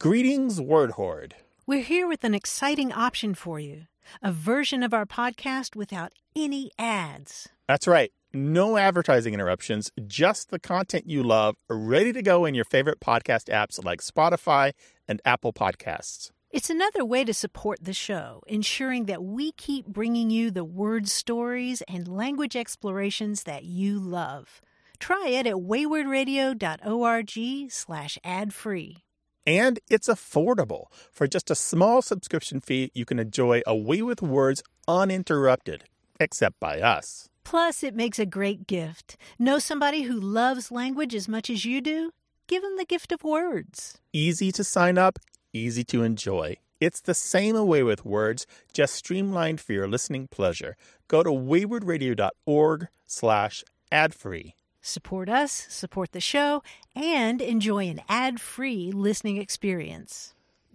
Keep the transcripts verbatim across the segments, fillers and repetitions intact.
Greetings, Word Horde. We're here with an exciting option for you, a version of our podcast without any ads. That's right. No advertising interruptions, just the content you love, ready to go in your favorite podcast apps like Spotify and Apple Podcasts. It's another way to support the show, ensuring that we keep bringing you the word stories and language explorations that you love. Try it at waywardradio.org slash ad-free. And it's affordable. For just a small subscription fee, you can enjoy A Way with Words uninterrupted, except by us. Plus, it makes a great gift. Know somebody who loves language as much as you do? Give them the gift of words. Easy to sign up, easy to enjoy. It's the same A Way with Words, just streamlined for your listening pleasure. Go to waywardradio.org slash ad-free. Support us, support the show, and enjoy an ad-free listening experience.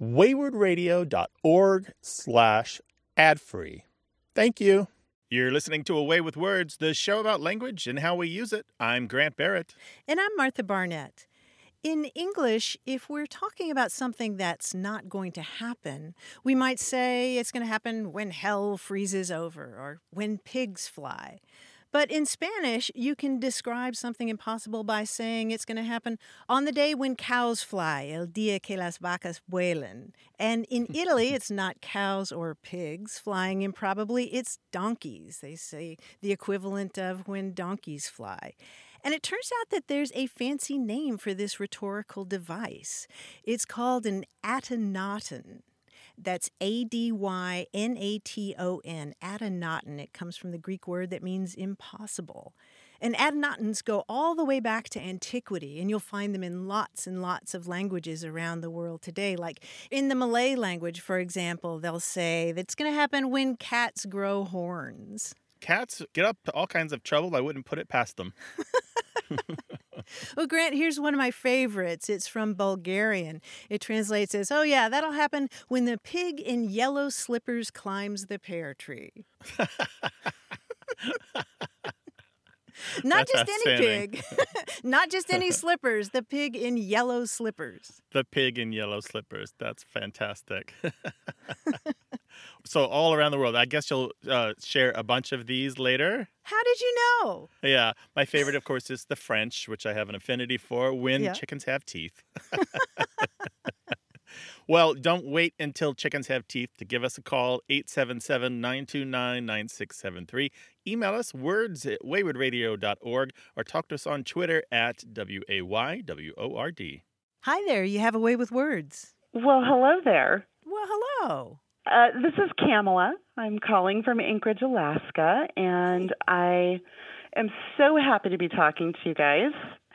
waywardradio.org slash ad-free. Thank you. You're listening to A Way with Words, the show about language and how we use it. I'm Grant Barrett. And I'm Martha Barnett. In English, if we're talking about something that's not going to happen, we might say it's going to happen when hell freezes over or when pigs fly. But in Spanish, you can describe something impossible by saying it's going to happen on the day when cows fly, el día que las vacas vuelan. And in Italy, it's not cows or pigs flying improbably, it's donkeys. They say the equivalent of when donkeys fly. And it turns out that there's a fancy name for this rhetorical device. It's called an attenaton. That's A D Y N A T O N, attenaton. It comes from the Greek word that means impossible. And attenatons go all the way back to antiquity, and you'll find them in lots and lots of languages around the world today. Like in the Malay language, for example, they'll say that's going to happen when cats grow horns. Cats get up to all kinds of trouble. I wouldn't put it past them. Well, Grant, here's one of my favorites. It's from Bulgarian. It translates as, oh, yeah, that'll happen when the pig in yellow slippers climbs the pear tree. Not That's just any pig. Not just any slippers. The pig in yellow slippers. The pig in yellow slippers. That's fantastic. So all around the world, I guess you'll uh, share a bunch of these later. How did you know? Yeah. My favorite, of course, is the French, which I have an affinity for, when yeah. chickens have teeth. Well, don't wait until chickens have teeth to give us a call, eight seven seven, nine two nine, nine six seven three. Email us, words at waywardradio dot org, or talk to us on Twitter at W A Y W O R D. Hi there. You have A Way with Words. Well, hello there. Well, hello. Uh, this is Kamala. I'm calling from Anchorage, Alaska, and I am so happy to be talking to you guys.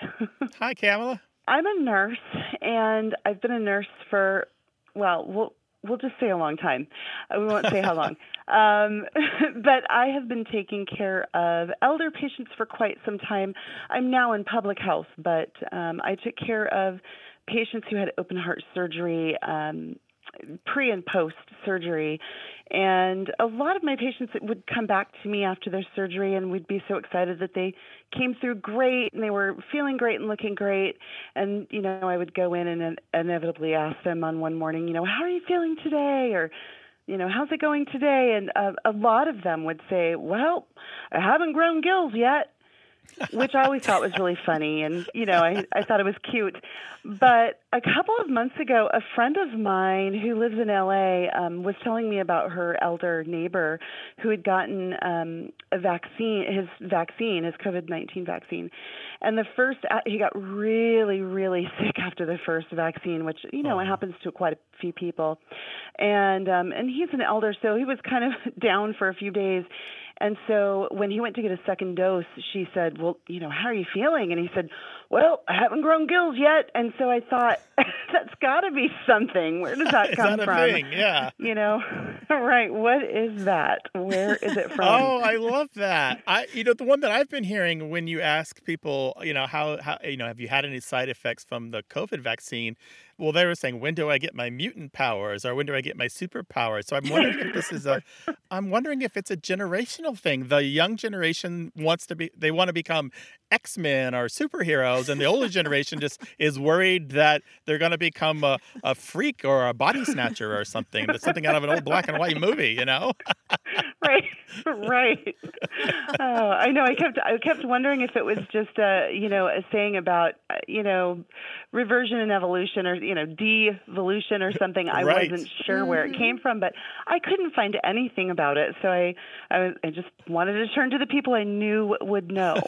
Hi, Kamala. I'm a nurse, and I've been a nurse for, well, we'll, we'll just say a long time. We won't say how long. Um, but I have been taking care of elder patients for quite some time. I'm now in public health, but um, I took care of patients who had open heart surgery, um, pre and post surgery. And a lot of my patients would come back to me after their surgery, and we'd be so excited that they came through great and they were feeling great and looking great. And, you know, I would go in and inevitably ask them on one morning, you know, how are you feeling today? Or, you know, how's it going today? And uh, a lot of them would say, well, I haven't grown gills yet. Which I always thought was really funny, and, you know, I, I thought it was cute. But a couple of months ago, a friend of mine who lives in L A um, was telling me about her elder neighbor who had gotten um, a vaccine, his vaccine, his COVID nineteen vaccine. And the first, he got really, really sick after the first vaccine, which, you know, oh. it happens to quite a few people. And um, and he's an elder, so he was kind of down for a few days. And so when he went to get a second dose, she said, well, you know, how are you feeling? And he said, well, I haven't grown gills yet. And so I thought, that's got to be something. Where does that come is that from? A thing? Yeah. You know, right. What is that? Where is it from? Oh, I love that. I, you know, the one that I've been hearing when you ask people, you know, how, how, you know, have you had any side effects from the COVID vaccine? well, they were saying, when do I get my mutant powers or when do I get my superpowers? So I'm wondering if this is a, I'm wondering if it's a generational thing. The young generation wants to be, they want to become X-Men or superheroes, and the older generation just is worried that they're going to become a, a freak or a body snatcher or something. That's something out of an old black and white movie, you know? Right, right. Oh, I know. I kept I kept wondering if it was just a you know a saying about uh, you know reversion and evolution or you know devolution or something. I Right. wasn't sure where it came Mhm. from, but I couldn't find anything about it. So I I, was, I just wanted to turn to the people I knew would know.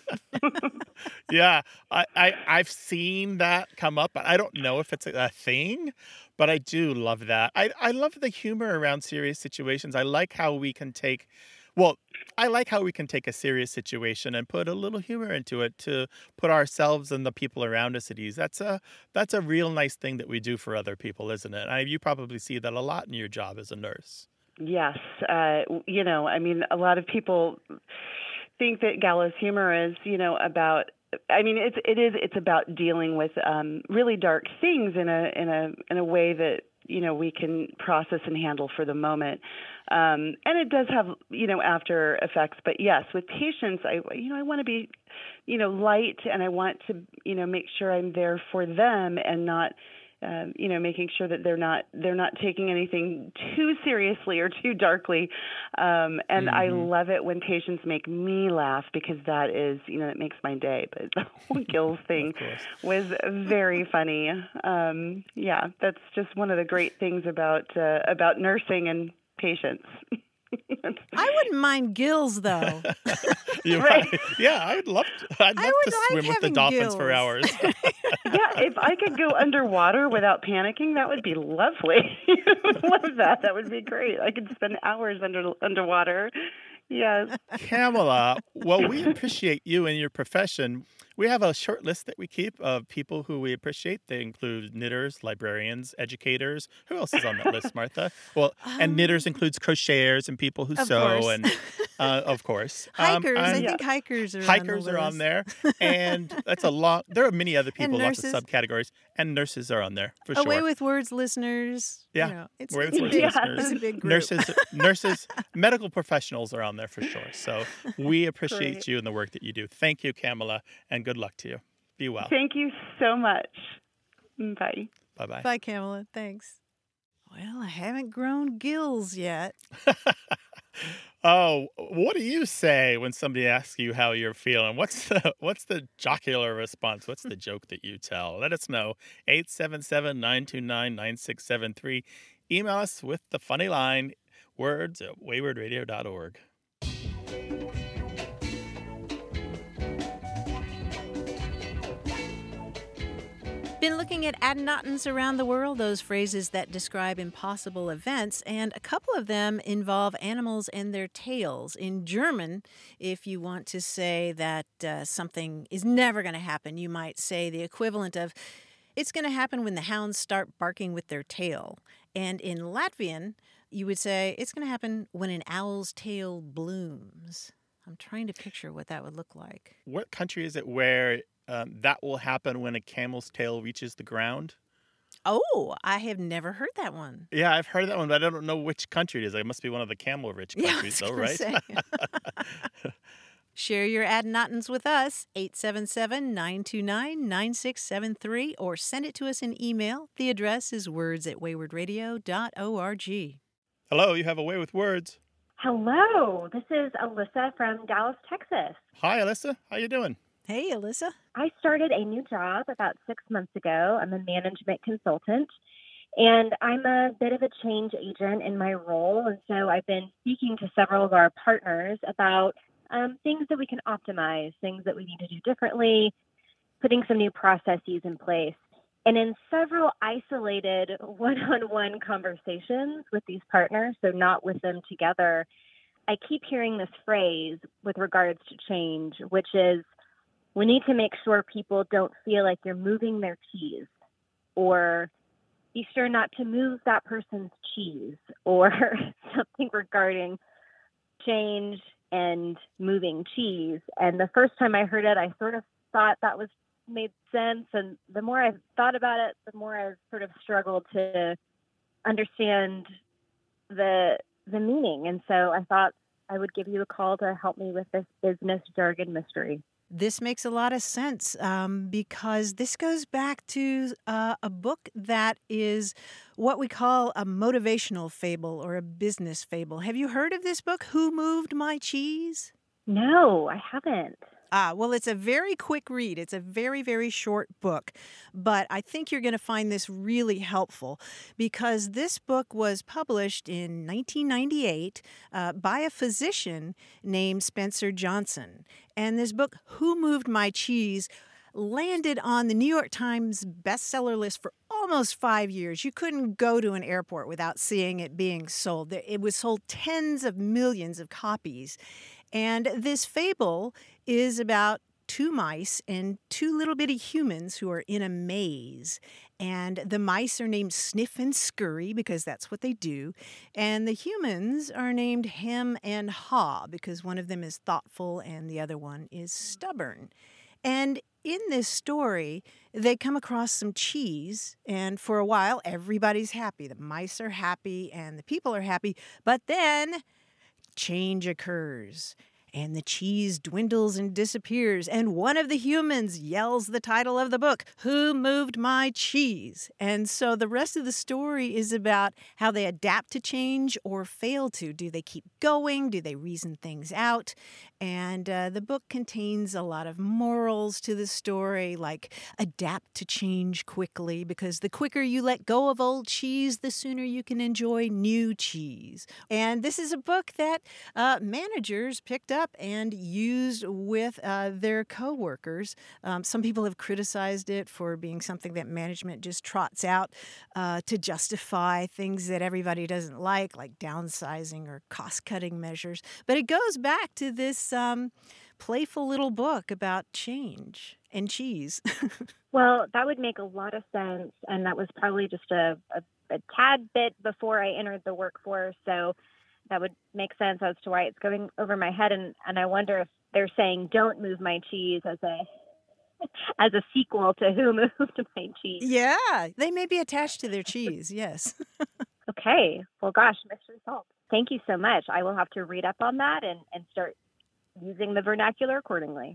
Yeah, I, I I've seen that come up. I don't know if it's a, a thing, but I do love that. I I love the humor around serious situations. I like how we can take, well, I like how we can take a serious situation and put a little humor into it to put ourselves and the people around us at ease. That's a that's a real nice thing that we do for other people, isn't it? I, you probably see that a lot in your job as a nurse. Yes, uh, you know, I mean, a lot of people think that gallows humor is, you know, about. I mean, it's it is it's about dealing with um, really dark things in a in a in a way that you know we can process and handle for the moment, um, and it does have you know after effects. But yes, with patients, I you know I want to be, you know, light, and I want to you know make sure I'm there for them and not. Um, you know, making sure that they're not they're not taking anything too seriously or too darkly, um, and I Hmm. love it when patients make me laugh because that is, you know, it makes my day. But the whole Gills Of thing course. was very funny. Um, yeah, that's just one of the great things about uh, about nursing and patients. I wouldn't mind gills, though. You Right. might- yeah, I would love to. I'd I love would to like swim with the having dolphins for gills. hours. Yeah, if I could go underwater without panicking, that would be lovely. Love that. That would be great. I could spend hours under underwater. Yes. Kamala, well, we appreciate you and your profession. We have a short list that we keep of people who we appreciate. They include knitters, librarians, educators. Who else is on that list, Martha? Well, and knitters Um, includes crocheters and people who of sew, course. and uh, of course, um, Hikers. I and Yeah. think hikers are on the hikers are on list. there. And that's a long. There are many other And people, lots of nurses. subcategories, and nurses are on there for Away sure. with Words listeners. Yeah, You know, it's Away with it's a Words big Yeah. it's a listeners, big group. nurses, nurses, medical professionals are on there for sure. So we appreciate Great. you and the work that you do. Thank you, Kamala, and good luck to you. Be well. Thank you so much. Bye. Bye bye. Bye, Kamala. Thanks. Well, I haven't grown gills yet. Oh, what do you say when somebody asks you how you're feeling? What's the what's the jocular response? What's the joke that you tell? Let us know. eight seven seven, nine two nine, nine six seven three. Email us with the funny line, words at wayward radio dot org. Been looking at adnotens around the world, those phrases that describe impossible events, and a couple of them involve animals and their tails. In German, if you want to say that uh, something is never going to happen, you might say the equivalent of, it's going to happen when the hounds start barking with their tail. And in Latvian, you would say, it's going to happen when an owl's tail blooms. I'm trying to picture what that would look like. What country is it where um, that will happen when a camel's tail reaches the ground? Oh, I have never heard that one. Yeah, I've heard that one, but I don't know which country it is. It must be one of the camel-rich Yeah, I countries, was though, gonna right? say. Share your adnotens with us, eight seven seven, nine two nine, nine six seven three, or send it to us in email. The address is words at wayward radio dot org. Hello, you have a way with words. Hello, this is Alyssa from Dallas, Texas. Hi, Alyssa. How you doing? Hey, Alyssa. I started a new job about six months ago. I'm a management consultant, and I'm a bit of a change agent in my role. And so I've been speaking to several of our partners about um, things that we can optimize, things that we need to do differently, putting some new processes in place. And in several isolated one-on-one conversations with these partners, so not with them together, I keep hearing this phrase with regards to change, which is, we need to make sure people don't feel like you're moving their cheese, or be sure not to move that person's cheese, or something regarding change and moving cheese. And the first time I heard it, I sort of thought that was made sense. And the more I've thought about it, the more I've sort of struggled to understand the the meaning. And so I thought I would give you a call to help me with this business jargon mystery. This makes a lot of sense um, because this goes back to uh, a book that is what we call a motivational fable or a business fable. Have you heard of this book, Who Moved My Cheese? No, I haven't. Ah, well, it's a very quick read. It's a very, very short book, but I think you're going to find this really helpful because this book was published in nineteen ninety-eight uh, by a physician named Spencer Johnson. And this book, Who Moved My Cheese, landed on the New York Times bestseller list for almost five years. You couldn't go to an airport without seeing it being sold. It was sold tens of millions of copies. And this fable is about two mice and two little bitty humans who are in a maze. And the mice are named Sniff and Scurry because that's what they do. And the humans are named Hem and Haw because one of them is thoughtful and the other one is stubborn. And in this story, they come across some cheese, and for a while, everybody's happy. The mice are happy and the people are happy. But then change occurs. And the cheese dwindles and disappears. And one of the humans yells the title of the book, Who Moved My Cheese? And so the rest of the story is about how they adapt to change or fail to. Do they keep going? Do they reason things out? And uh, the book contains a lot of morals to the story, like adapt to change quickly, because the quicker you let go of old cheese, the sooner you can enjoy new cheese. And this is a book that uh, managers picked up and used with uh, their coworkers. Um, some people have criticized it for being something that management just trots out uh, to justify things that everybody doesn't like, like downsizing or cost-cutting measures. But it goes back to this um, playful little book about change and cheese. Well, that would make a lot of sense, and that was probably just a, a, a tad bit before I entered the workforce, so that would make sense as to why it's going over my head. And, and I wonder if they're saying "Don't move my cheese" as a as a sequel to "Who Moved My Cheese." Yeah, they may be attached to their cheese. Yes. Okay. Well, gosh, mystery solved. Thank you so much. I will have to read up on that and, and start using the vernacular accordingly.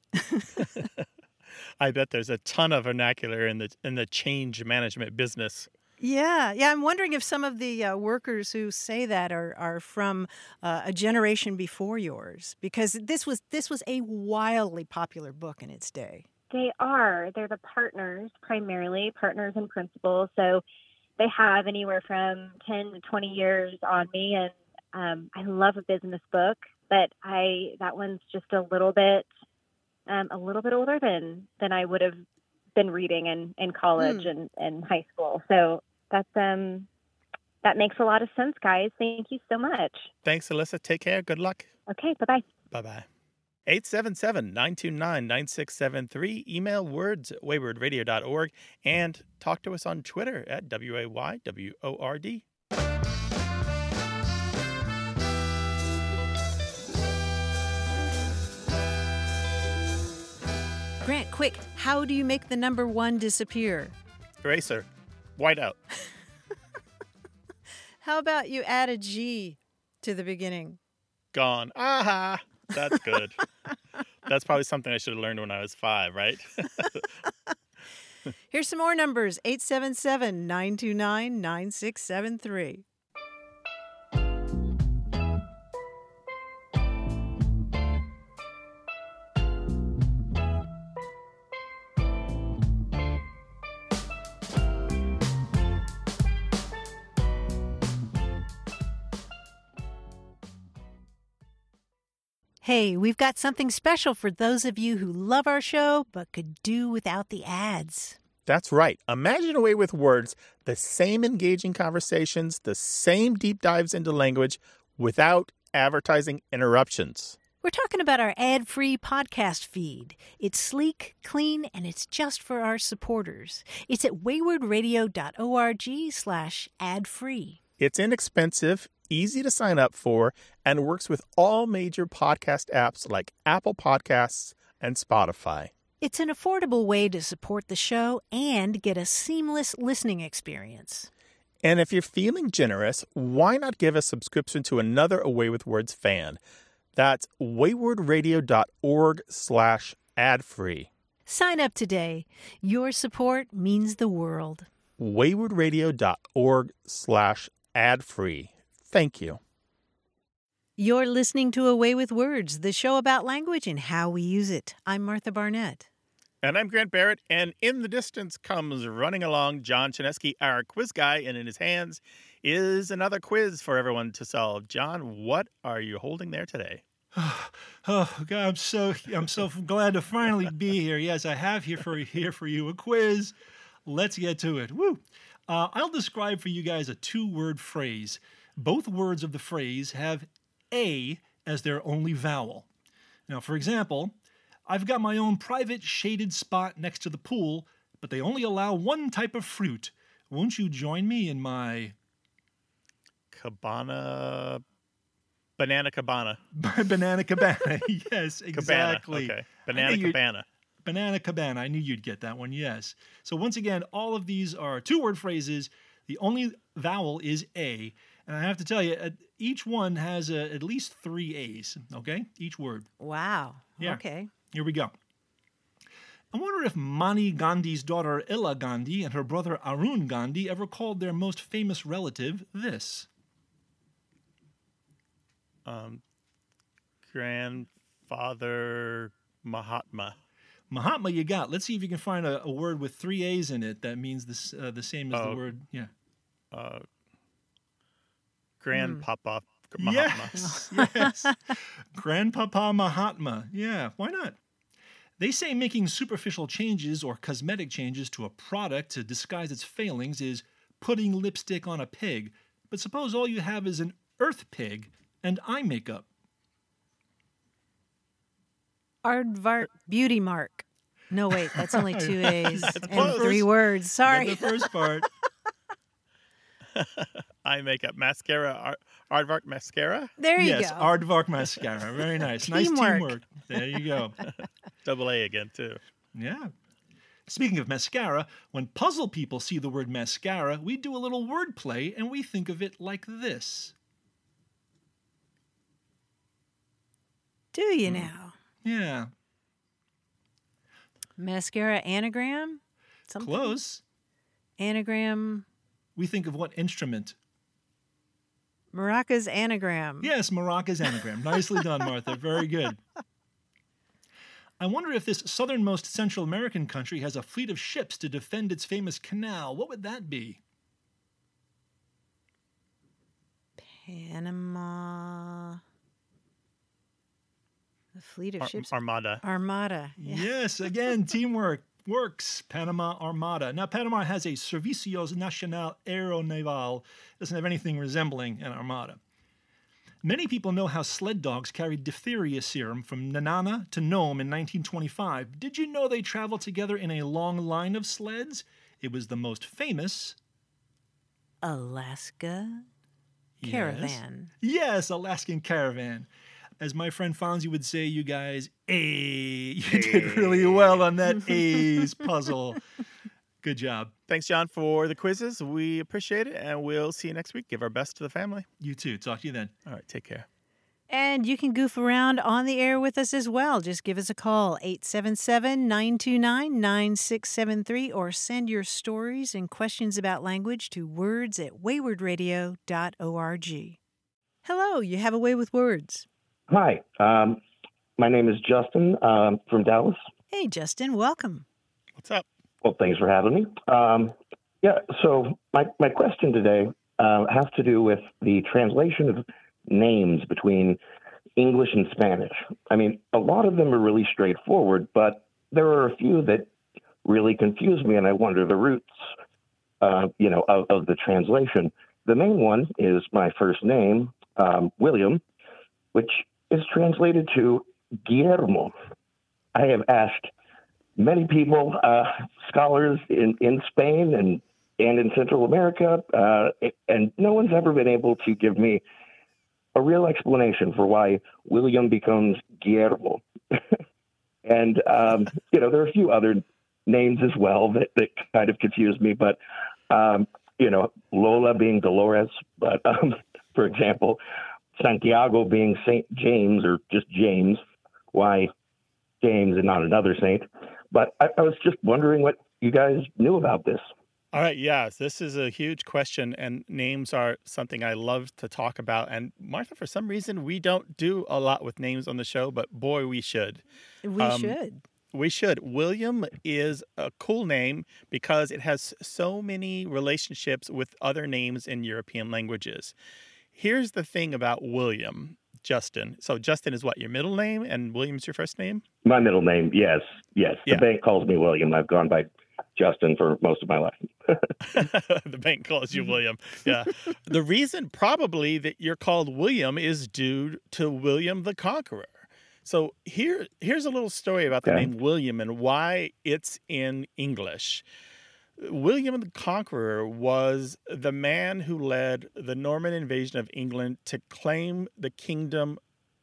I bet there's a ton of vernacular in the in the change management business. Yeah, yeah. I'm wondering if some of the uh, workers who say that are are from uh, a generation before yours, because this was this was a wildly popular book in its day. They are. They're the partners, primarily partners and principals. So they have anywhere from ten to twenty years on me, and um, I love a business book, but I that one's just a little bit um, a little bit older than than I would have been reading in, in college mm. and, and high school. So that's um that makes a lot of sense, guys. Thank you so much. Thanks, Alyssa. Take care. Good luck. Okay, bye-bye. Bye-bye. eight seven seven, nine two nine, nine six seven three. Email words at wayward radio dot org and talk to us on Twitter at W A Y W O R D. Grant, quick, how do you make the number one disappear? Eraser. Whiteout. How about you add a G to the beginning? Gone. Aha! That's good. That's probably something I should have learned when I was five, right? Here's some more numbers. eight seven seven, nine two nine, nine six seven three. Hey, we've got something special for those of you who love our show but could do without the ads. That's right. Imagine a way with words, the same engaging conversations, the same deep dives into language without advertising interruptions. We're talking about our ad-free podcast feed. It's sleek, clean, and it's just for our supporters. It's at wayward radio dot org slash ad-free. It's inexpensive, easy to sign up for, and works with all major podcast apps like Apple Podcasts and Spotify. It's an affordable way to support the show and get a seamless listening experience. And if you're feeling generous, why not give a subscription to another Away with Words fan? That's waywardradio.org slash ad-free. Sign up today. Your support means the world. waywardradio.org slash ad-free. Thank you. You're listening to Away with Words, the show about language and how we use it. I'm Martha Barnett. And I'm Grant Barrett, and in the distance comes running along John Chinesky, our quiz guy, and in his hands is another quiz for everyone to solve. John, what are you holding there today? Oh, oh God, I'm so I'm so glad to finally be here. Yes, I have here for here for you a quiz. Let's get to it. Woo! Uh, I'll describe for you guys a two-word phrase. Both words of the phrase have A as their only vowel. Now, for example, I've got my own private shaded spot next to the pool, but they only allow one type of fruit. Won't you join me in my Cabana, banana cabana. banana cabana? Yes, exactly. Cabana, okay. Banana cabana. Banana cabana. I knew you'd get that one, yes. So once again, all of these are two-word phrases. The only vowel is A. And I have to tell you, each one has a, at least three A's, okay? Each word. Wow. Yeah. Okay. Here we go. I wonder if Mani Gandhi's daughter Ella Gandhi and her brother Arun Gandhi ever called their most famous relative this. Um, grandfather Mahatma. Mahatma you got. Let's see if you can find a, a word with three A's in it that means this, uh, the same as Oh. the word, yeah. Uh, Grandpapa Mahatma. Yes, yes. Grandpapa Mahatma. Yeah, why not? They say making superficial changes or cosmetic changes to a product to disguise its failings is putting lipstick on a pig. But suppose all you have is an earth pig and eye makeup. Aardvark Beauty Mark. No, wait, that's only two A's That's and close. three words. Sorry. Get the first part. Eye makeup. Mascara. Ar- Aardvark mascara. There you Yes, go. Aardvark mascara. Very nice. Nice Teamwork. teamwork. There you go. Double A again, too. Yeah. Speaking of mascara, when puzzle people see the word mascara, we do a little wordplay and we think of it like this. Do you now? Yeah. Mascara anagram? Something? Close. Anagram. We think of what instrument? Maracas anagram. Yes, maracas anagram. Nicely done, Martha. Very good. I wonder if this southernmost Central American country has a fleet of ships to defend its famous canal. What would that be? Panama. The fleet of Ar- ships. Armada. Armada. Yeah. Yes, again, teamwork works. Panama Armada. Now, Panama has a Servicios Nacional Aeronaval. It doesn't have anything resembling an armada. Many people know how sled dogs carried diphtheria serum from Nanana to Nome in nineteen twenty-five. Did you know they traveled together in a long line of sleds? It was the most famous Alaska Yes. caravan. Yes, Alaskan caravan. As my friend Fonzie would say, you guys, A, you did really well on that A's puzzle. Good job. Thanks, John, for the quizzes. We appreciate it, and we'll see you next week. Give our best to the family. You too. Talk to you then. All right, take care. And you can goof around on the air with us as well. Just give us a call, eight seven seven, nine two nine, nine six seven three, or send your stories and questions about language to words at wayward radio dot org. Hello, you have a way with words. Hi, um, my name is Justin um, from Dallas. Hey, Justin, welcome. What's up? Well, thanks for having me. Um, yeah, so my, my question today uh, has to do with the translation of names between English and Spanish. I mean, a lot of them are really straightforward, but there are a few that really confuse me, and I wonder the roots, uh, you know, of, of the translation. The main one is my first name, um, William, which is translated to Guillermo. I have asked many people, uh, scholars in, in Spain and, and in Central America, uh, and no one's ever been able to give me a real explanation for why William becomes Guillermo. And, um, you know, there are a few other names as well that, that kind of confuse me. But, um, you know, Lola being Dolores, but, um, for example, Santiago being Saint James or just James. Why James and not another saint? But I, I was just wondering what you guys knew about this. All right, yes, this is a huge question, and names are something I love to talk about. And Martha, for some reason, we don't do a lot with names on the show, but boy, we should. We Um, should. We should. William is a cool name because it has so many relationships with other names in European languages. Here's the thing about William, Justin. So Justin is what, your middle name, and William's your first name? My middle name, yes, yes. The Yeah. bank calls me William. I've gone by Justin for most of my life. The bank calls you William. Yeah. The reason probably that you're called William is due to William the Conqueror. So here, here's a little story about the Okay. name William and why it's in English. William the Conqueror was the man who led the Norman invasion of England to claim the kingdom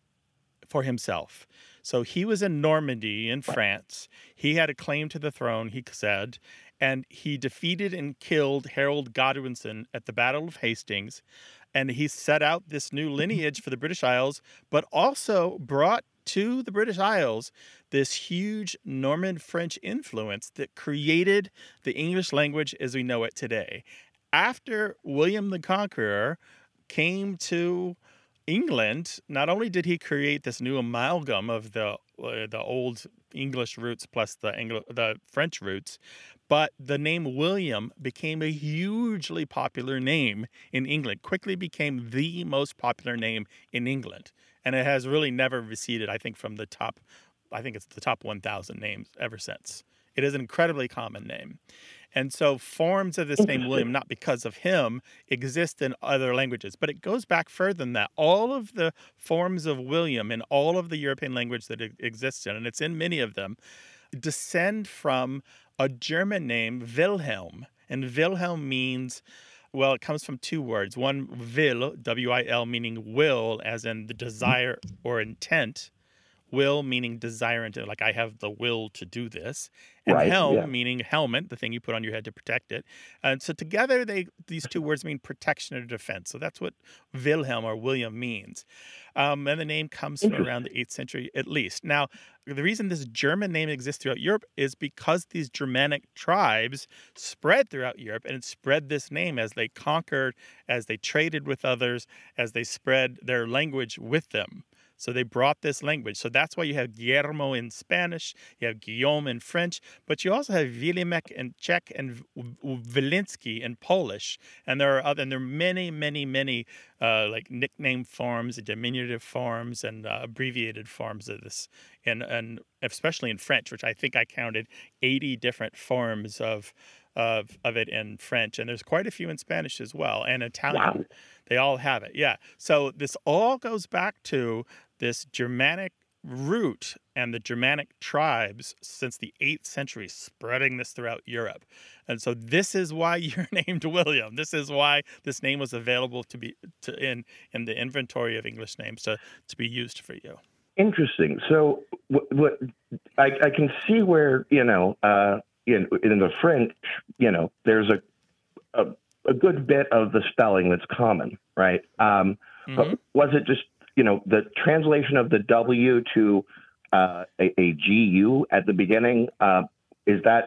for himself. So he was in Normandy in France. He had a claim to the throne, he said, and he defeated and killed Harold Godwinson at the Battle of Hastings. And he set out this new lineage for the British Isles, but also brought to the British Isles this huge Norman French influence that created the English language as we know it today. After William the Conqueror came to England, not only did he create this new amalgam of the uh, the old English roots plus the Anglo- the French roots, but the name William became a hugely popular name in England, quickly became the most popular name in England. And it has really never receded, I think, from the top, I think it's the top one thousand names ever since. It is an incredibly common name. And so forms of this name William, not because of him, exist in other languages. But it goes back further than that. All of the forms of William in all of the European language that it exists in, and it's in many of them, descend from a German name, Wilhelm. And Wilhelm means, well, it comes from two words. One, will, W I L, meaning will, as in the desire or intent. Will meaning desire, and like I have the will to do this, and Right, helm yeah. meaning helmet, the thing you put on your head to protect it. And so together, they these two words mean protection or defense. So that's what Wilhelm or William means. Um, and the name comes from around the eighth century at least. Now, the reason this German name exists throughout Europe is because these Germanic tribes spread throughout Europe and spread this name as they conquered, as they traded with others, as they spread their language with them. So they brought this language. So that's why you have Guillermo in Spanish, you have Guillaume in French, but you also have Wilemek in Czech and Wilinski in Polish. And there are other, and there are many, many, many uh, like nickname forms, diminutive forms, and uh, abbreviated forms of this. And, and especially in French, which I think I counted eighty different forms of of of it in French. And there's quite a few in Spanish as well, and Italian. Wow. They all have it. Yeah. So this all goes back to this Germanic root and the Germanic tribes since the eighth century, spreading this throughout Europe. And so this is why you're named William. This is why this name was available to be to, in in the inventory of English names to, to be used for you. Interesting. So what, what I, I can see where, you know, uh, in, in the French, you know, there's a, a a good bit of the spelling that's common, right? Um, Mhm. But was it just, you know, the translation of the W to uh, a, a G U at the beginning? Uh, is that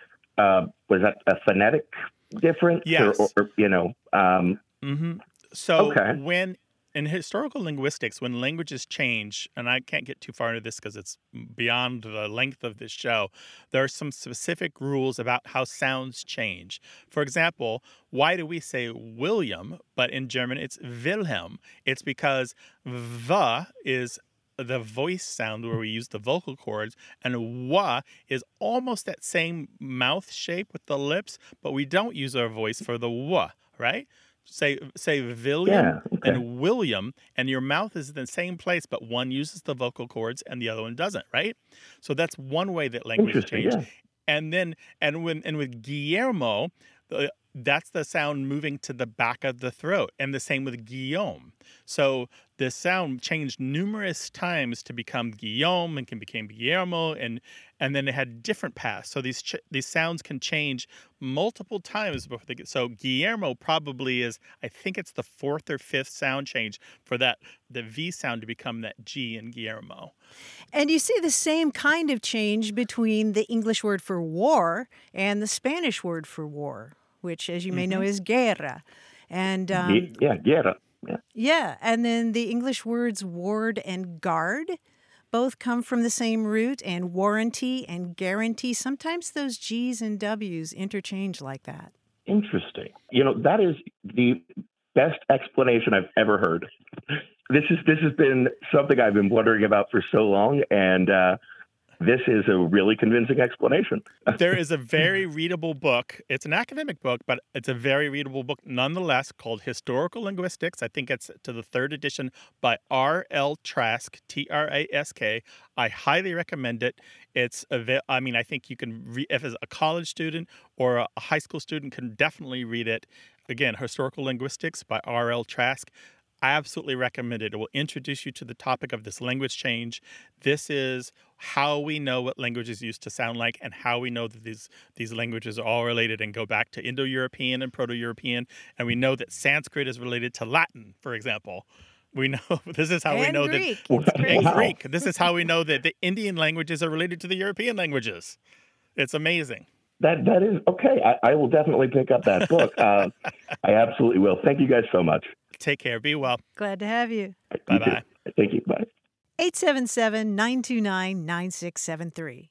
uh, was that a phonetic difference? Yes. Or, or you know, um, Mm-hmm. So Okay. when in historical linguistics, when languages change, and I can't get too far into this because it's beyond the length of this show, there are some specific rules about how sounds change. For example, why do we say William, but in German it's Wilhelm? It's because V is the voice sound where we use the vocal cords, and wa is almost that same mouth shape with the lips, but we don't use our voice for the wa, right? Say say William Yeah, okay. and William, and your mouth is in the same place, but one uses the vocal cords and the other one doesn't, right? So that's one way that language Interesting, change. yeah. And then and when and with Guillermo, the that's the sound moving to the back of the throat. And the same with Guillaume. So the sound changed numerous times to become Guillaume and can become Guillermo, and and then it had different paths. So these ch- these sounds can change multiple times before they get. So Guillermo probably is, I think it's the fourth or fifth sound change for that the V sound to become that G in Guillermo. And you see the same kind of change between the English word for war and the Spanish word for war, which, as you may know, is guerra. And um, yeah, guerra. Yeah. yeah, and then the English words ward and guard both come from the same root, and warranty and guarantee. Sometimes those G's and W's interchange like that. Interesting. You know, that is the best explanation I've ever heard. This is this has been something I've been wondering about for so long, and uh, this is a really convincing explanation. There is a very readable book. It's an academic book, but it's a very readable book nonetheless called Historical Linguistics. I think it's to the third edition by R L Trask, T R A S K. I highly recommend it. It's a, I mean, I think you can, re- if as a college student or a high school student, can definitely read it. Again, Historical Linguistics by R L Trask. I absolutely recommend it. It will introduce you to the topic of this language change. This is how we know what languages used to sound like and how we know that these, these languages are all related and go back to Indo-European and Proto-European. And we know that Sanskrit is related to Latin, for example. We know this is how and we know Greek. that It's and Greek. This is how we know that the Indian languages are related to the European languages. It's amazing. That that is okay. I, I will definitely pick up that book. Uh, I absolutely will. Thank you guys so much. Take care. Be well. Glad to have you. Bye bye. Thank you. Bye. eight seven seven, nine two nine, nine six seven three.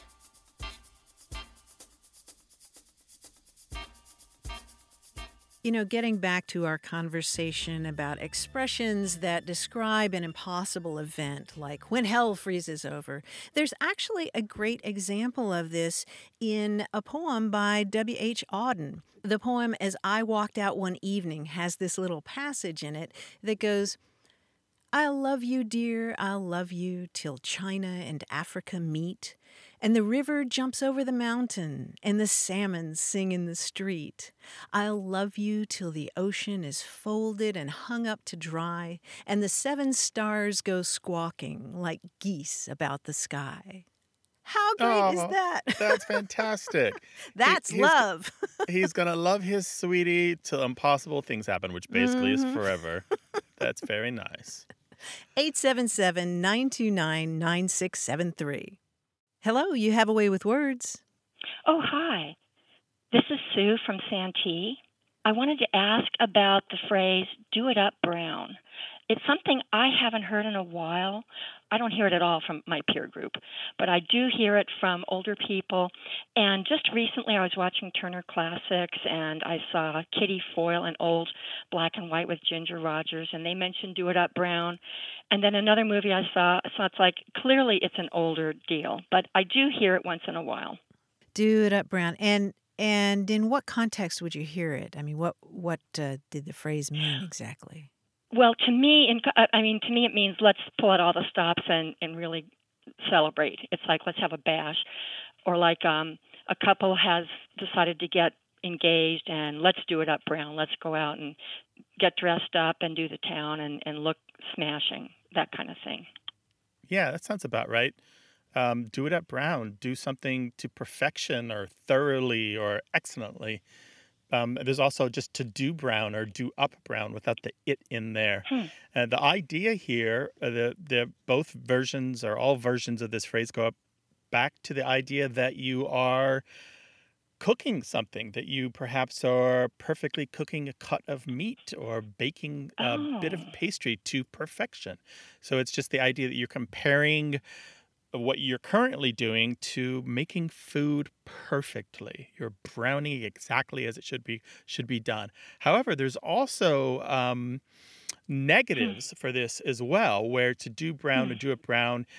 You know, getting back to our conversation about expressions that describe an impossible event, like when hell freezes over, there's actually a great example of this in a poem by W H Auden. The poem, As I Walked Out One Evening, has this little passage in it that goes, I'll love you, dear, I'll love you till China and Africa meet, and the river jumps over the mountain, and the salmon sing in the street. I'll love you till the ocean is folded and hung up to dry, and the seven stars go squawking like geese about the sky. How great Oh, is that? That's fantastic. That's He- he's- love. He's going to love his sweetie till impossible things happen, which basically Mhm. is forever. That's very nice. eight seven seven, nine two nine, nine six seven three. Hello, you have a way with words. Oh, hi. This is Sue from Santee. I wanted to ask about the phrase, do it up brown. It's something I haven't heard in a while. I don't hear it at all from my peer group, but I do hear it from older people. And just recently I was watching Turner Classics, and I saw Kitty Foyle in old black and white with Ginger Rogers, and they mentioned Do It Up Brown. And then another movie I saw, so it's like clearly it's an older deal, but I do hear it once in a while. Do it up, Brown. And and in what context would you hear it? I mean, what what uh, did the phrase mean exactly? Well, to me, in, I mean, to me, it means let's pull out all the stops and, and really celebrate. It's like let's have a bash, or like um, a couple has decided to get engaged and let's do it up brown. Let's go out and get dressed up and do the town and, and look smashing, that kind of thing. Yeah, that sounds about right. Um, do it up brown. Do something to perfection or thoroughly or excellently. Um, there's also just to do brown or do up brown without the it in there. Hmm. Uh, the idea here, uh, the the both versions or all versions of this phrase go up back to the idea that you are cooking something, that you perhaps are perfectly cooking a cut of meat or baking a Oh. bit of pastry to perfection. So it's just the idea that you're comparing what you're currently doing to making food perfectly. You're browning exactly as it should be should be done. However, there's also um, negatives for this as well, where to do brown or do it brown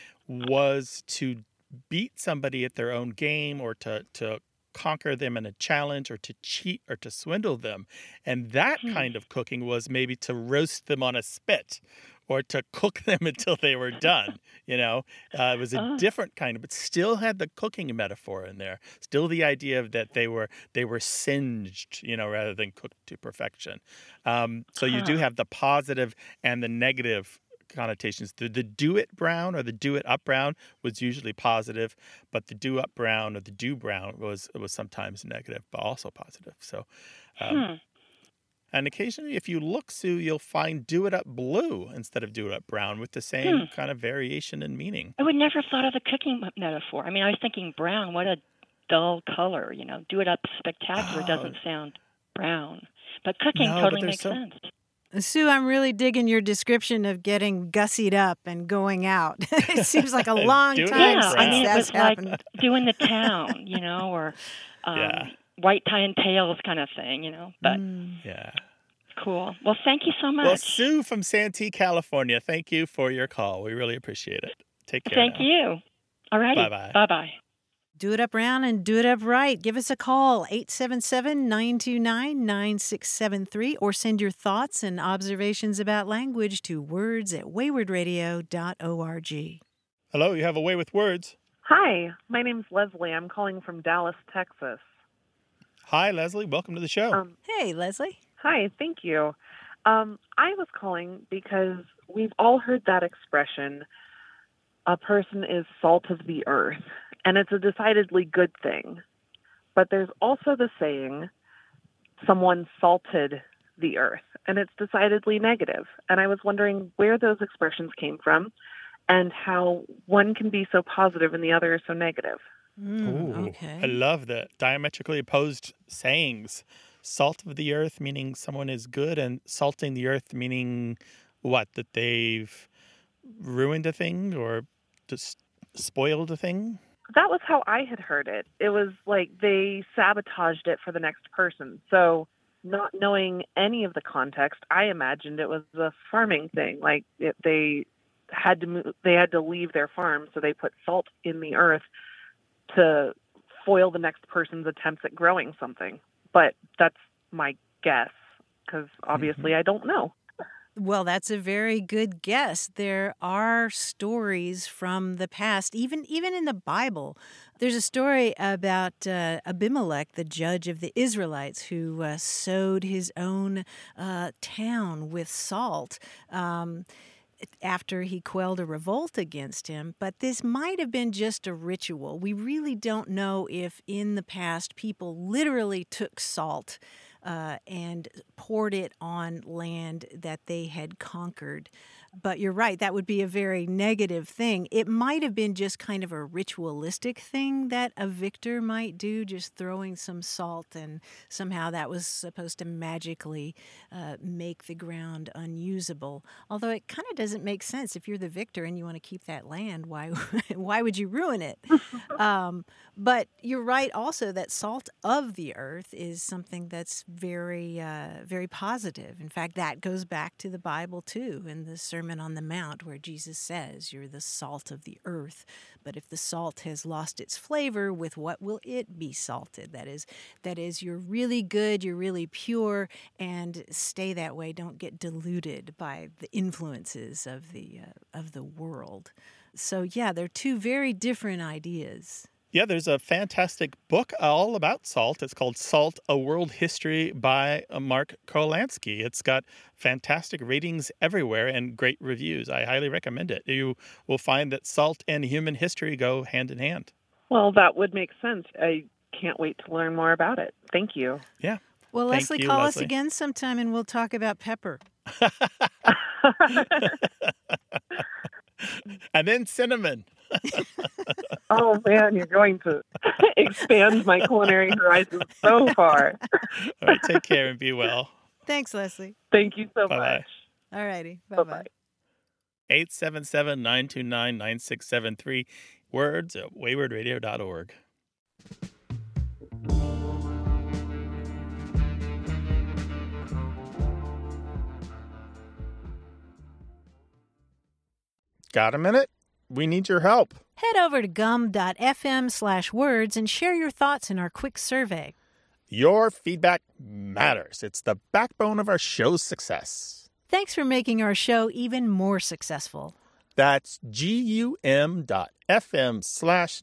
was to beat somebody at their own game or to to conquer them in a challenge or to cheat or to swindle them. And that Hmm. kind of cooking was maybe to roast them on a spit or to cook them until they were done. You know, uh, it was a Oh. different kind of, but still had the cooking metaphor in there. Still the idea of that they were they were singed, you know, rather than cooked to perfection. Um, so you do Huh. have the positive and the negative connotations. The, the do it brown or the do it up brown was usually positive, but the do up brown or the do brown was was sometimes negative, but also positive. So, um, Hmm. and occasionally, if you look, Sue, you'll find do it up blue instead of do it up brown with the same Hmm. kind of variation in meaning. I would never have thought of the cooking m- metaphor. I mean, I was thinking brown. What a dull color, you know. Do it up spectacular Oh, doesn't sound brown, but cooking no, but totally there's makes so sense. Sue, I'm really digging your description of getting gussied up and going out. It seems like a long Doing it time Yeah, I brown. since mean, it that's was like happened. doing the town, you know, or um, Yeah. white tie and tails kind of thing, you know. But Mm. Yeah. cool. Well, thank you so much. Well, Sue from Santee, California, thank you for your call. We really appreciate it. Take care. Thank now. you. All righty. Bye-bye. Bye-bye. Do it up round and do it up right. Give us a call, eight seven seven, nine two nine, nine six seven three, or send your thoughts and observations about language to words at wayward radio dot org. Hello, you have a way with words. Hi, my name's Leslie. I'm calling from Dallas, Texas. Hi, Leslie. Welcome to the show. Um, Hey, Leslie. hi, thank you. Um, I was calling because we've all heard that expression, a person is salt of the earth, and it's a decidedly good thing. But there's also the saying, someone salted the earth, and it's decidedly negative. And I was wondering where those expressions came from and how one can be so positive and the other is so negative. Mm, Ooh, okay. I love the diametrically opposed sayings. Salt of the earth meaning someone is good, and salting the earth meaning what? That they've ruined a thing or just spoiled a thing? That was how I had heard it. It was like they sabotaged it for the next person. So, not knowing any of the context, I imagined it was a farming thing. Like it, they had to move, they had to leave their farm, so they put salt in the earth to foil the next person's attempts at growing something. But that's my guess, because obviously I don't know. Well, that's a very good guess. There are stories from the past, even even in the Bible. There's a story about uh, Abimelech, the judge of the Israelites, who uh, sowed his own uh, town with salt. Um, after he quelled a revolt against him. But this might have been just a ritual. We really don't know if in the past people literally took salt uh, and poured it on land that they had conquered. But you're right, that would be a very negative thing. It might have been just kind of a ritualistic thing that a victor might do, just throwing some salt, and somehow that was supposed to magically uh, make the ground unusable. Although it kind of doesn't make sense. If you're the victor and you want to keep that land, why why would you ruin it? um, but you're right also that salt of the earth is something that's very, uh, very positive. In fact, that goes back to the Bible too, in the Sermon on the Mount, where Jesus says, you're the salt of the earth. But if the salt has lost its flavor, with what will it be salted? That is, that is, you're really good, you're really pure, and stay that way. Don't get diluted by the influences of the uh, of the world. So yeah, they're two very different ideas. Yeah, there's a fantastic book all about salt. It's called Salt, A World History by Mark Kurlansky. It's got fantastic ratings everywhere and great reviews. I highly recommend it. You will find that salt and human history go hand in hand. Well, that would make sense. I can't wait to learn more about it. Thank you. Yeah. Well, Thank Leslie, you, call us Leslie. again sometime and we'll talk about pepper. And then cinnamon. Oh, man, you're going to expand my culinary horizons so far. All right, take care and be well. Thanks, Leslie. Thank you so Bye-bye. much. All righty. Bye-bye. Bye-bye. eight seven seven, nine two nine, nine six seven three. Words at wayward radio dot org. Got a minute? We need your help. Head over to gum.fm slash words and share your thoughts in our quick survey. Your feedback matters. It's the backbone of our show's success. Thanks for making our show even more successful. That's G-U-M dot F-M slash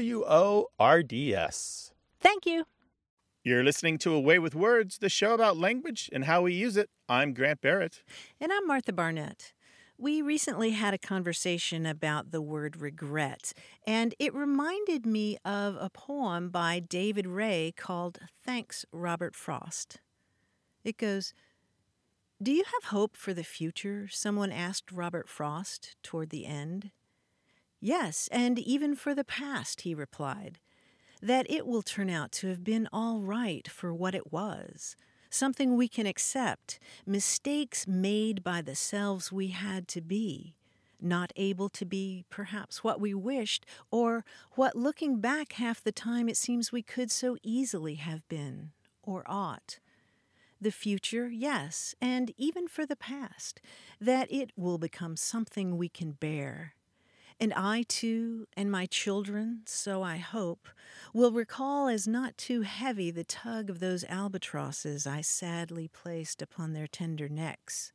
W-O-R-D-S. Thank you. You're listening to A Way with Words, the show about language and how we use it. I'm Grant Barrett. And I'm Martha Barnett. We recently had a conversation about the word regret, and it reminded me of a poem by David Ray called Thanks, Robert Frost. It goes, "Do you have hope for the future?" someone asked Robert Frost toward the end. "Yes, and even for the past," he replied, "that it will turn out to have been all right for what it was, something we can accept, mistakes made by the selves we had to be, not able to be perhaps what we wished, or what looking back half the time it seems we could so easily have been, or ought. The future, yes, and even for the past, that it will become something we can bear. And I, too, and my children, so I hope, will recall as not too heavy the tug of those albatrosses I sadly placed upon their tender necks.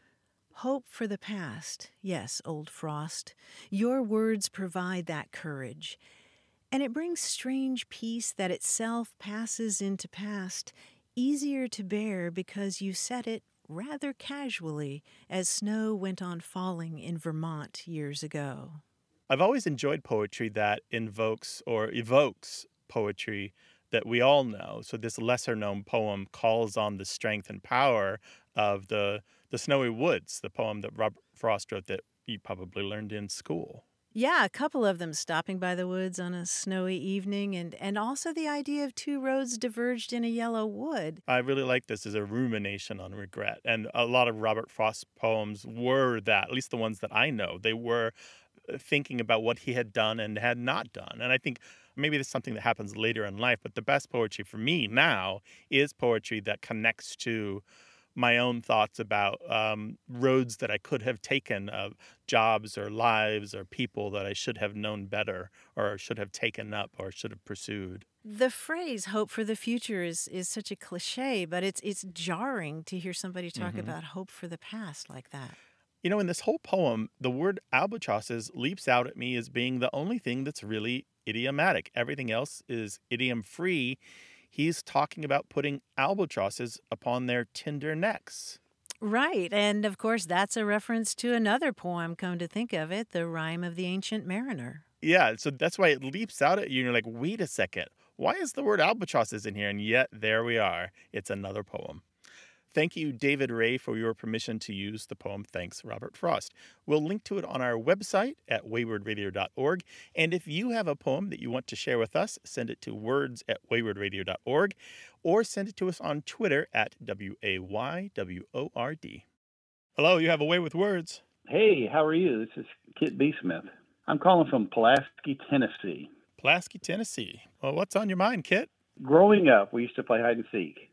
Hope for the past, yes, old Frost, your words provide that courage, and it brings strange peace that itself passes into past, easier to bear because you said it rather casually as snow went on falling in Vermont years ago. I've always enjoyed poetry that invokes or evokes poetry that we all know. So this lesser-known poem calls on the strength and power of the the Snowy Woods, the poem that Robert Frost wrote that you probably learned in school. Yeah, a couple of them stopping by the woods on a snowy evening, and, and also the idea of two roads diverged in a yellow wood. I really like this as a rumination on regret. And a lot of Robert Frost's poems were that, at least the ones that I know. They were thinking about what he had done and had not done. And I think maybe it's something that happens later in life, but the best poetry for me now is poetry that connects to my own thoughts about um, roads that I could have taken, of jobs or lives or people that I should have known better or should have taken up or should have pursued. The phrase "hope for the future" is is such a cliche, but it's it's jarring to hear somebody talk Mhm. about hope for the past like that. You know, in this whole poem, the word albatrosses leaps out at me as being the only thing that's really idiomatic. Everything else is idiom-free. He's talking about putting albatrosses upon their tender necks. Right, and of course that's a reference to another poem, come to think of it, The Rime of the Ancient Mariner. Yeah, so that's why it leaps out at you and you're like, wait a second, why is the word albatrosses in here? And yet there we are. It's another poem. Thank you, David Ray, for your permission to use the poem Thanks, Robert Frost. We'll link to it on our website at wayward radio dot org. And if you have a poem that you want to share with us, send it to words at wayward radio dot org or send it to us on Twitter at W A Y W O R D. Hello, you have a way with words. Hey, how are you? This is Kit B. Smith. I'm calling from Pulaski, Tennessee. Pulaski, Tennessee. Well, what's on your mind, Kit? Growing up, we used to play hide and seek.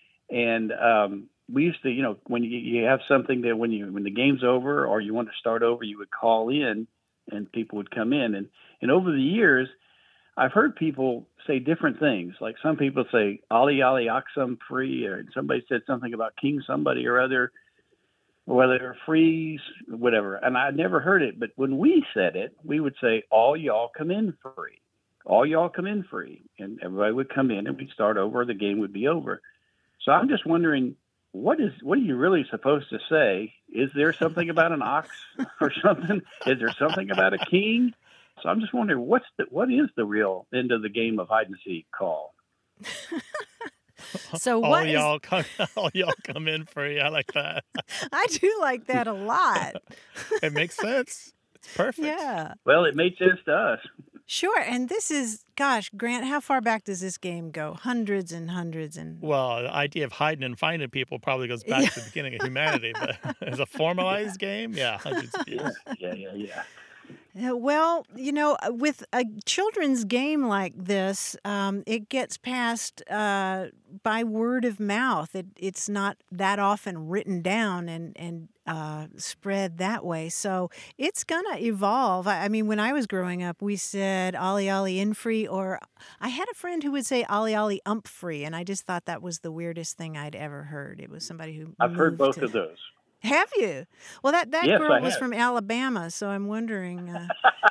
And um, we used to, you know, when you, you have something that when you when the game's over or you want to start over, you would call in and people would come in. And, and over the years, I've heard people say different things. Like some people say, "Ali Ali Oxum free," or somebody said something about King somebody or other, whether they're free, whatever. And I never heard it. But when we said it, we would say, "All y'all come in free. All y'all come in free." And everybody would come in and we'd start over. The game would be over. So I'm just wondering, what is what are you really supposed to say? Is there something about an ox or something? Is there something about a king? So I'm just wondering, what's the what is the real end of the game of hide and seek call? So all what is- y'all come, all y'all come in free. I like that. I do like that a lot. It makes sense. It's perfect. Yeah. Well, it made sense to us. Sure, and this is, gosh, Grant, how far back does this game go? Hundreds and hundreds and... Well, the idea of hiding and finding people probably goes back Yeah. to the beginning of humanity, but as a formalized game, yeah, hundreds of years. Yeah, yeah, yeah. Uh, Well, you know, uh, with a children's game like this, um, it gets passed uh, by word of mouth. It, it's not that often written down and, and uh, spread that way. So it's going to evolve. I, I mean, when I was growing up, we said "Ollie Ollie in free," or I had a friend who would say "Ollie Ollie ump free," and I just thought that was the weirdest thing I'd ever heard. It was somebody who I've heard moved both to- of those. Have you? Well, that, that Yes, girl I was have. from Alabama, so I'm wondering. Uh...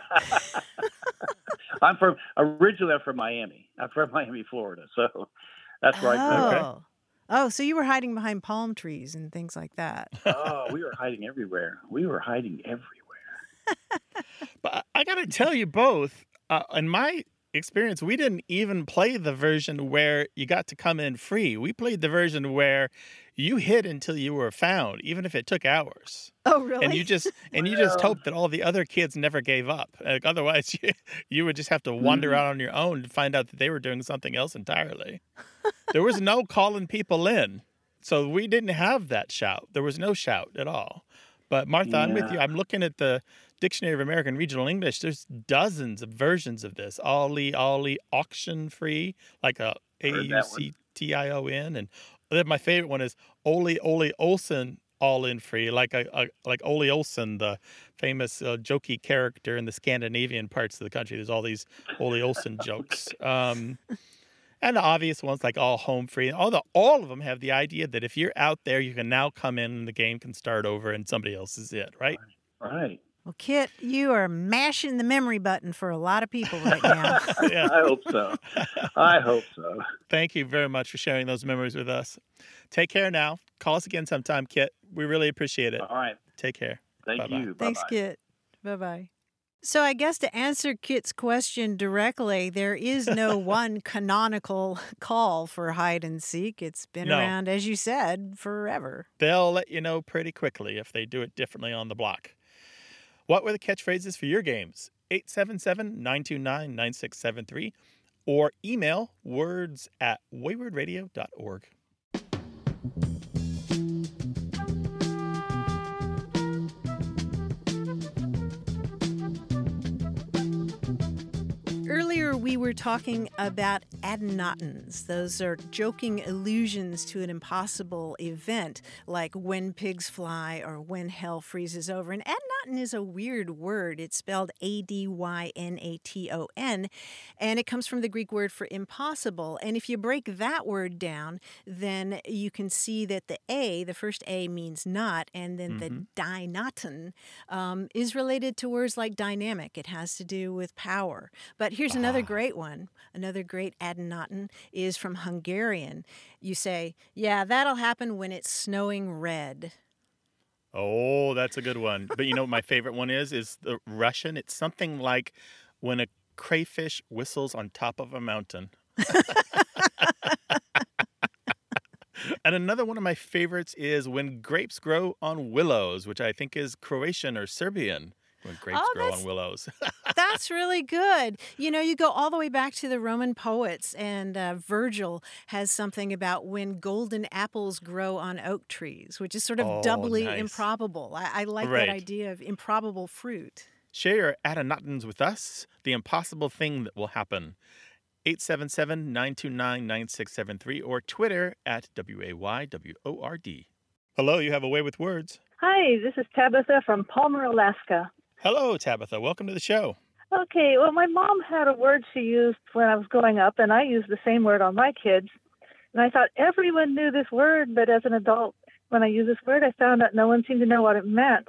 I'm from originally I'm from Miami. I'm from Miami, Florida. So that's where I grew Okay. up. Oh. Oh, so you were hiding behind palm trees and things like that. Oh, we were hiding everywhere. We were hiding everywhere. But I, I got to tell you both, uh, in my experience, we didn't even play the version where you got to come in free. We played the version where you hid until you were found, even if it took hours. Oh, really? And you just and you just Well- hoped that all the other kids never gave up. Like, otherwise, you, you would just have to wander Mhm. out on your own to find out that they were doing something else entirely. There was no calling people in, so we didn't have that shout. There was no shout at all. But Martha, I'm with Yeah. you. I'm looking at the Dictionary of American Regional English. There's dozens of versions of this. Ollie, Ollie, auction free, like a A Heard U that C T I O N, and then my favorite one is Ole Ole Olsen, all in free, like a, a like Ole Olsen, the famous uh, jokey character in the Scandinavian parts of the country. There's all these Ole Olsen jokes. Um, and the obvious ones like all home free. All the all of them have the idea that if you're out there, you can now come in and the game can start over and somebody else is it, right? Right. Well, Kit, you are mashing the memory button for a lot of people right now. Yeah. I hope so. I hope so. Thank you very much for sharing those memories with us. Take care now. Call us again sometime, Kit. We really appreciate it. All right. Take care. Thank Bye-bye. you. Thanks, Bye-bye. Kit. Bye-bye. So I guess to answer Kit's question directly, there is no one canonical call for hide and seek. It's been No. around, as you said, forever. They'll let you know pretty quickly if they do it differently on the block. What were the catchphrases for your games? eight seven seven, nine two nine, nine six seven three or email words at wayward radio dot org. Earlier, we were talking about adnotans. Those are joking allusions to an impossible event, like when pigs fly or when hell freezes over. And adnotan is a weird word. It's spelled A D Y N A T O N, and it comes from the Greek word for impossible. And if you break that word down, then you can see that the A, the first A, means not, and then the dynoton um, is related to words like dynamic. It has to do with power. But here's another great one. Another great adnotan is from Hungarian. You say, yeah, that'll happen when it's snowing red. Oh, that's a good one. But you know what my favorite one is? Is the Russian. It's something like when a crayfish whistles on top of a mountain. And another one of my favorites is when grapes grow on willows, which I think is Croatian or Serbian. When grapes Oh, grow that's- on willows. That's really good. You know, you go all the way back to the Roman poets, and uh, Virgil has something about when golden apples grow on oak trees, which is sort of Oh, doubly nice. improbable. I, I like Right. that idea of improbable fruit. Share your adnotans with us, the impossible thing that will happen. eight seven seven, nine two nine, nine six seven three or Twitter at W A Y W O R D. Hello, you have a way with words. Hi, this is Tabitha from Palmer, Alaska. Hello, Tabitha. Welcome to the show. Okay, well, my mom had a word she used when I was growing up, and I used the same word on my kids. And I thought everyone knew this word, but as an adult, when I used this word, I found out no one seemed to know what it meant.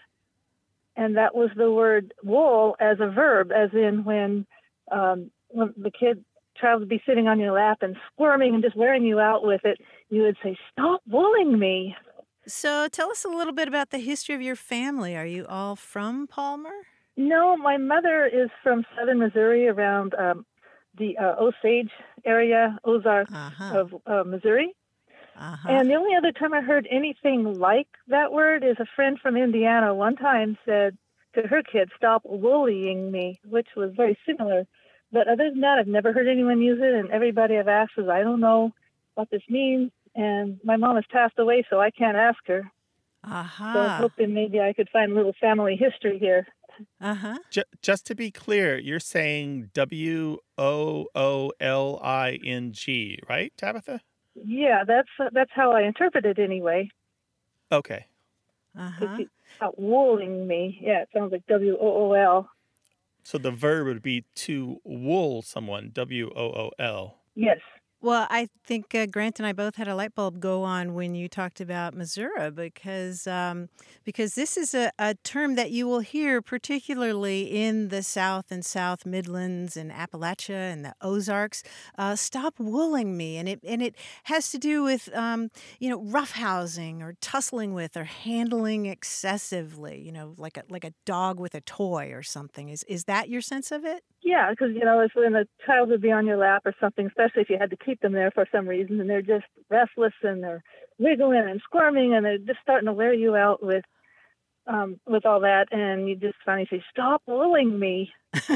And that was the word wool as a verb, as in when, um, when the kid tried to be sitting on your lap and squirming and just wearing you out with it, you would say, "Stop wooling me." So tell us a little bit about the history of your family. Are you all from Palmer? No, my mother is from southern Missouri, around um, the uh, Osage area, Ozark Uh-huh. of uh, Missouri. Uh-huh. And the only other time I heard anything like that word is a friend from Indiana one time said to her kid, "Stop bullying me," which was very similar. But other than that, I've never heard anyone use it, and everybody I've asked says, "I don't know what this means." And my mom has passed away, so I can't ask her. Uh-huh. So I'm hoping maybe I could find a little family history here. Uh-huh. J- just to be clear, you're saying W O O L I N G, right, Tabitha? Yeah, that's uh, that's how I interpret it anyway. Okay. Uh-huh. Stop wooling me. Yeah, it sounds like W O O L. So the verb would be to wool someone, W O O L. Yes. Well, I think uh, Grant and I both had a light bulb go on when you talked about Missouri because um, because this is a, a term that you will hear particularly in the South and South Midlands and Appalachia and the Ozarks. Uh, stop wooling me, and it and it has to do with um, you know roughhousing or tussling with or handling excessively. You know, like a like a dog with a toy or something. Is is that your sense of it? Yeah, because, you know, it's when a child would be on your lap or something, especially if you had to keep them there for some reason, and they're just restless and they're wiggling and squirming and they're just starting to wear you out with um, with all that, and you just finally say, "Stop bullying me."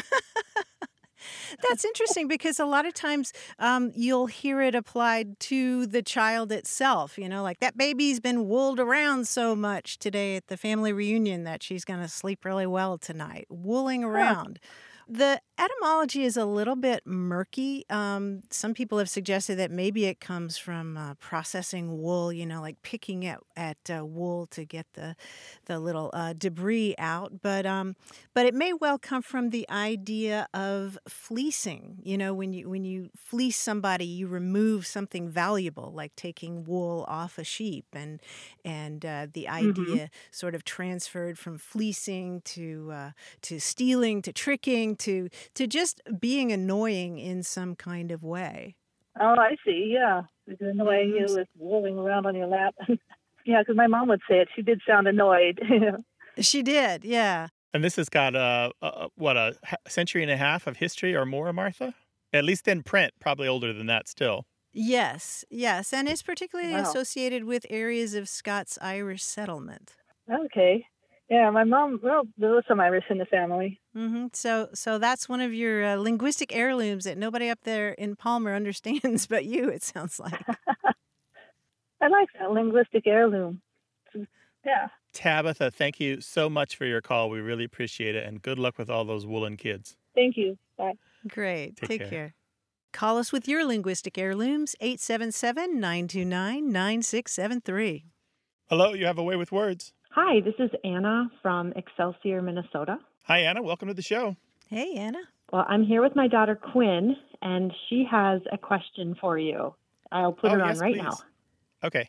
That's interesting because a lot of times um, you'll hear it applied to the child itself. You know, like that baby's been wooled around so much today at the family reunion that she's going to sleep really well tonight. Wooling around. Huh. The etymology is a little bit murky. Um, some people have suggested that maybe it comes from uh, processing wool, you know, like picking at, at uh, wool to get the the little uh, debris out. But um, but it may well come from the idea of fleecing. You know, when you when you fleece somebody, you remove something valuable, like taking wool off a sheep, and and uh, the idea mm-hmm. sort of transferred from fleecing to uh, to stealing to tricking. to to just being annoying in some kind of way. Oh, I see. Yeah. Annoying you with rolling around on your lap. Yeah, because my mom would say it. She did sound annoyed. She did, yeah. And this has got, a, a, what, a century and a half of history or more, Martha? At least in print, probably older than that still. Yes, yes. And it's particularly wow. associated with areas of Scots-Irish settlement. Okay. Yeah, my mom, well, there was some Irish in the family. Mm-hmm. So so that's one of your uh, linguistic heirlooms that nobody up there in Palmer understands but you, it sounds like. I like that, linguistic heirloom. Yeah. Tabitha, thank you so much for your call. We really appreciate it, and good luck with all those woolen kids. Thank you. Bye. Great. Take, Take care. care. Call us with your linguistic heirlooms, eight seven seven, nine two nine, nine six seven three. Hello, you have a way with words. Hi, this is Anna from Excelsior, Minnesota. Hi, Anna. Welcome to the show. Hey, Anna. Well, I'm here with my daughter, Quinn, and she has a question for you. I'll put oh, it yes, on right please. now. Okay.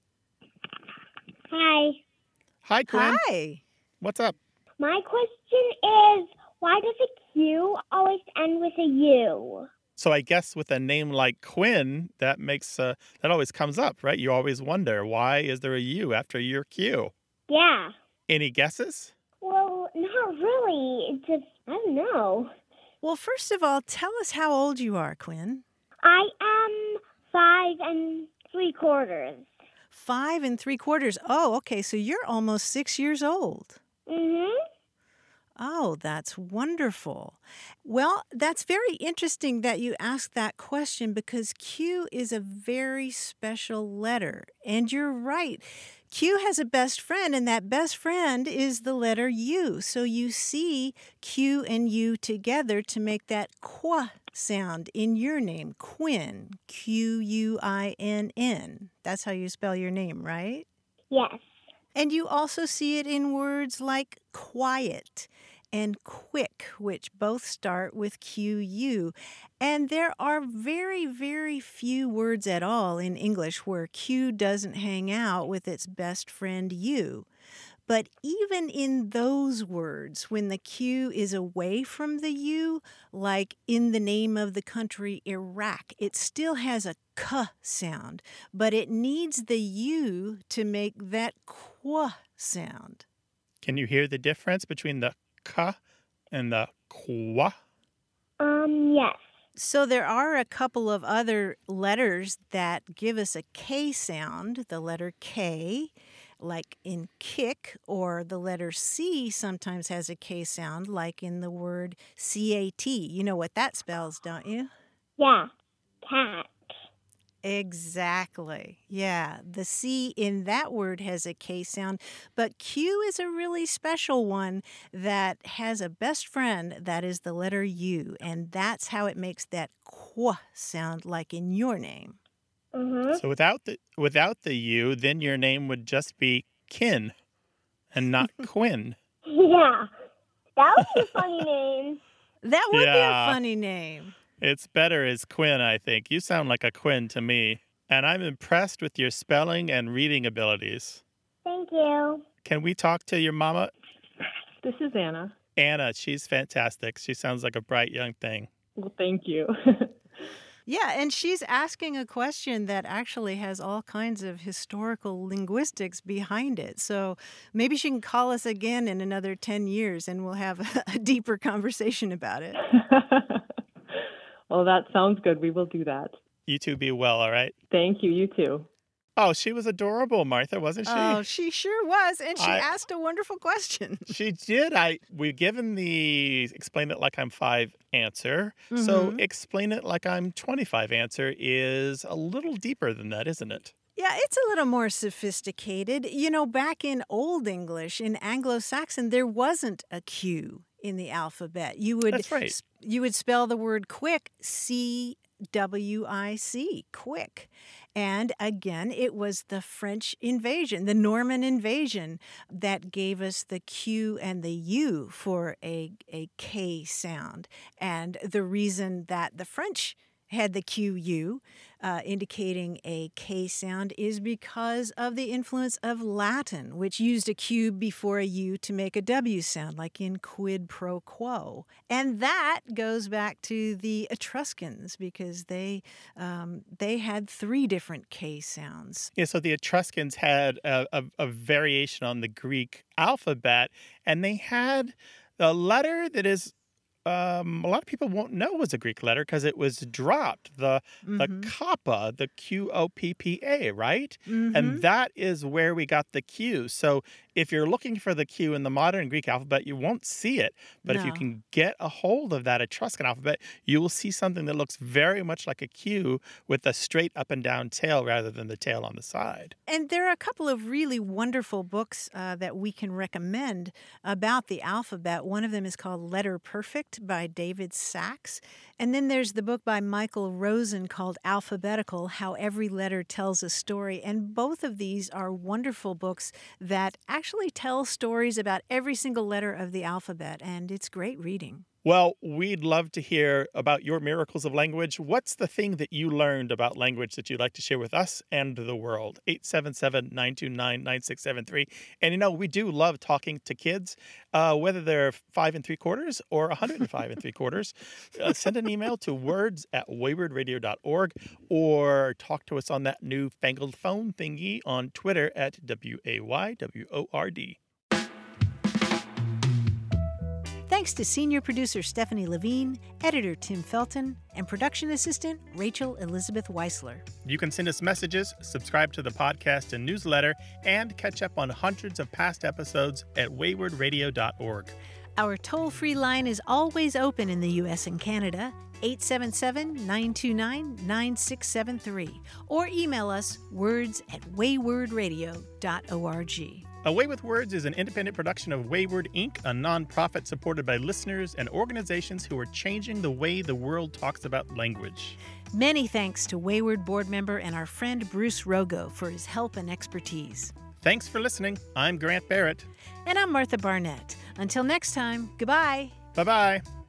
Hi. Hi, Quinn. Hi. What's up? My question is, why does a Q always end with a U? So I guess with a name like Quinn, that makes uh, that always comes up, right? You always wonder, why is there a U after your Q? Yeah. Any guesses? Well, not really. It's just, I don't know. Well, first of all, tell us how old you are, Quinn. I am five and three quarters. Five and three quarters. Oh, okay. So you're almost six years old. Mm-hmm. Oh, that's wonderful. Well, that's very interesting that you asked that question because Q is a very special letter. And you're right. Q has a best friend, and that best friend is the letter U. So you see Q and U together to make that qu sound in your name, Quinn, Q U I N N. That's how you spell your name, right? Yes. And you also see it in words like quiet and quick, which both start with Q U. And there are very, very few words at all in English where Q doesn't hang out with its best friend U. But even in those words, when the Q is away from the U, like in the name of the country Iraq, it still has a K sound, but it needs the U to make that Qu sound. Can you hear the difference between the K and the Qua? Um, yes. So there are a couple of other letters that give us a K sound, the letter K, like in kick, or the letter C sometimes has a K sound, like in the word C A T. You know what that spells, don't you? Yeah, cat. Exactly. Yeah, the C in that word has a K sound, but Q is a really special one that has a best friend that is the letter U, and that's how it makes that Qu sound like in your name. Mm-hmm. So without the without the U, then your name would just be Kin and not Quinn. Yeah, that would be a funny name. That would yeah. be a funny name. It's better as Quinn, I think. You sound like a Quinn to me. And I'm impressed with your spelling and reading abilities. Thank you. Can we talk to your mama? This is Anna. Anna, she's fantastic. She sounds like a bright young thing. Well, thank you. Yeah, and she's asking a question that actually has all kinds of historical linguistics behind it. So maybe she can call us again in another ten years and we'll have a deeper conversation about it. Well, that sounds good. We will do that. You two be well, all right? Thank you. You too. Oh, she was adorable, Martha, wasn't she? Oh, she sure was. And she I- asked a wonderful question. She did. I we've given the explain it like I'm five answer. So Mhm. explain it like I'm twenty-five answer is a little deeper than that, isn't it? Yeah, it's a little more sophisticated. You know, back in Old English, in Anglo-Saxon, there wasn't a Q in the alphabet. You would That's right. s- you would spell the word quick C W I C, quick. And again, it was the French invasion, the Norman invasion, that gave us the Q and the U for a, a K sound. And the reason that the French had the Q U, uh, indicating a K sound, is because of the influence of Latin, which used a Q before a U to make a W sound, like in quid pro quo. And that goes back to the Etruscans, because they um, they had three different K sounds. Yeah, so the Etruscans had a, a, a variation on the Greek alphabet, and they had a letter that is um, a lot of people won't know was a Greek letter because it was dropped. The the Mhm. kappa, the Q O P P A, right? Mhm. And that is where we got the Q. So if you're looking for the Q in the modern Greek alphabet, you won't see it. But if you No. can get a hold of that Etruscan alphabet, you will see something that looks very much like a Q with a straight up and down tail rather than the tail on the side. And there are a couple of really wonderful books uh, that we can recommend about the alphabet. One of them is called Letter Perfect by David Sachs. And then there's the book by Michael Rosen called Alphabetical, How Every Letter Tells a Story. And both of these are wonderful books that actually tell stories about every single letter of the alphabet. And it's great reading. Well, we'd love to hear about your miracles of language. What's the thing that you learned about language that you'd like to share with us and the world? eight seven seven, nine two nine, nine six seven three. And you know, we do love talking to kids, uh, whether they're five and three quarters or one hundred five and three quarters. Uh, send an email to words at wayward radio dot org or talk to us on that newfangled phone thingy on Twitter at W A Y W O R D. Thanks to senior producer Stephanie Levine, editor Tim Felton, and production assistant Rachel Elizabeth Weisler. You can send us messages, subscribe to the podcast and newsletter, and catch up on hundreds of past episodes at wayward radio dot org. Our toll-free line is always open in the U S and Canada, eight seven seven, nine two nine, nine six seven three, or email us words at wayward radio dot org. A Way with Words is an independent production of Wayward Incorporated, a nonprofit supported by listeners and organizations who are changing the way the world talks about language. Many thanks to Wayward board member and our friend Bruce Rogo for his help and expertise. Thanks for listening. I'm Grant Barrett. And I'm Martha Barnett. Until next time, goodbye. Bye-bye.